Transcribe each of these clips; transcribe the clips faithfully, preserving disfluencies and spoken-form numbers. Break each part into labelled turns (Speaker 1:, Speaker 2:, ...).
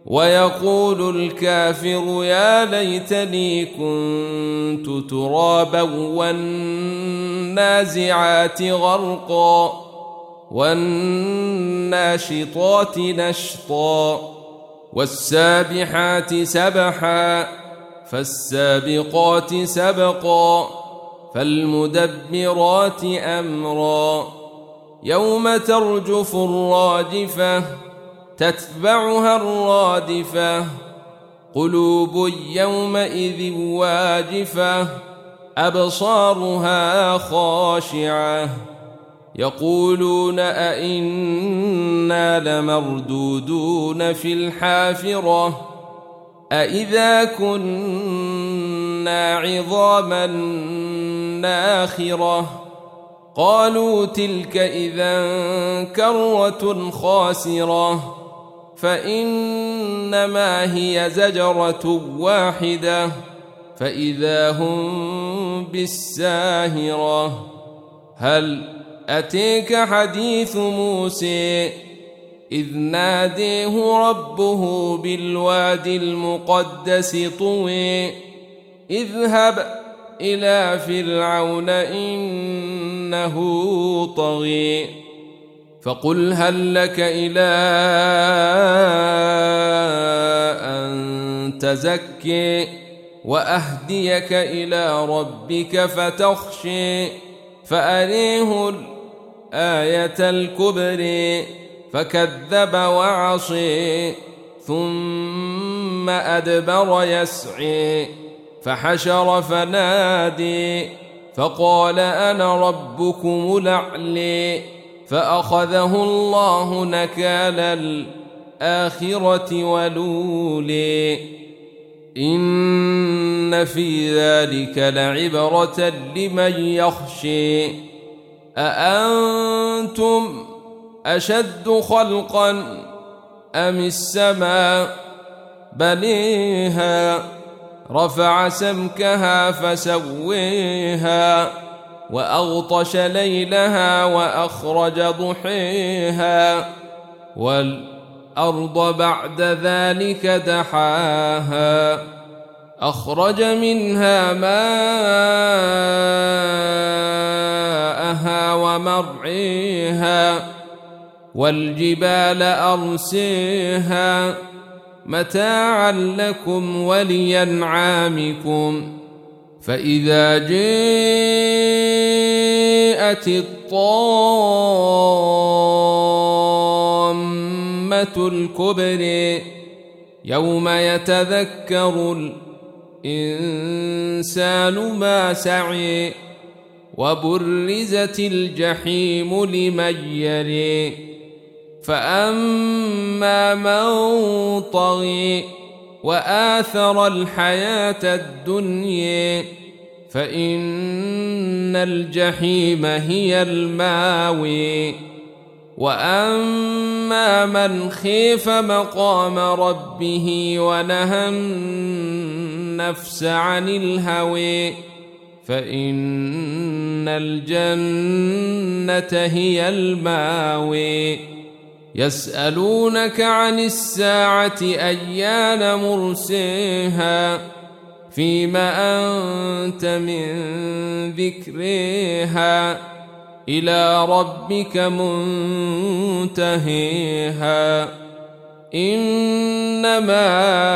Speaker 1: ويقول الكافر يا ليتني كنت ترابا والنازعات غرقا والناشطات نشطا والسابحات سبحا فالسابقات سبقا فالمدبرات أمرا يوم ترجف الراجفة تتبعها الرادفة قلوب يومئذ واجفة أبصارها خاشعة يقولون أئنا لمردودون في الحافرة أئذا كنا عظاما ناخرة قالوا تلك إذا كرة خاسرة فإنما هي زجرة واحدة فإذا هم بالساهرة هل أتيك حديث موسى إذ ناديه ربه بالوادي المقدس طوى اذهب إلى فرعون إنه طغى فقل هل لك إلى أن تزكي وأهديك إلى ربك فتخشي فأريه الآية الكبرى فكذب وعصي ثم أدبر يسعي فحشر فنادي فقال أنا ربكم الأعلى فأخذه الله نكال الآخرة والأولى إن في ذلك لعبرة لمن يخشى أأنتم أشد خلقا أم السماء بنيها رفع سمكها فسويها وأغطش ليلها وأخرج ضحيها والأرض بعد ذلك دحاها أخرج منها ماءها ومرعيها والجبال أرسيها متاعا لكم ولأنعامكم فإذا جاءت الطامة الكبرى يوم يتذكر الإنسان ما سعي وبرزت الجحيم لمن يري فأما من طغى وآثر الحياة الدنيا فإن الجحيم هي الماوي وأما من خيف مقام ربه ونهى النفس عن الهوى فإن الجنة هي الماوي يسألونك عن الساعة أيان مرسيها فيما أنت من ذكرها إلى ربك منتهيها إنما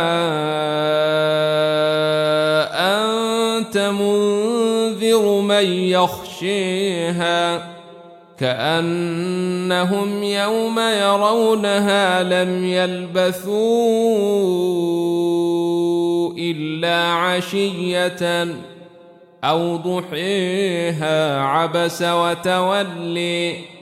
Speaker 1: أنت منذر من يخشيها كأنهم يوم يرونها لم يلبثوا إلا عشية أو ضحيها عبس وتولي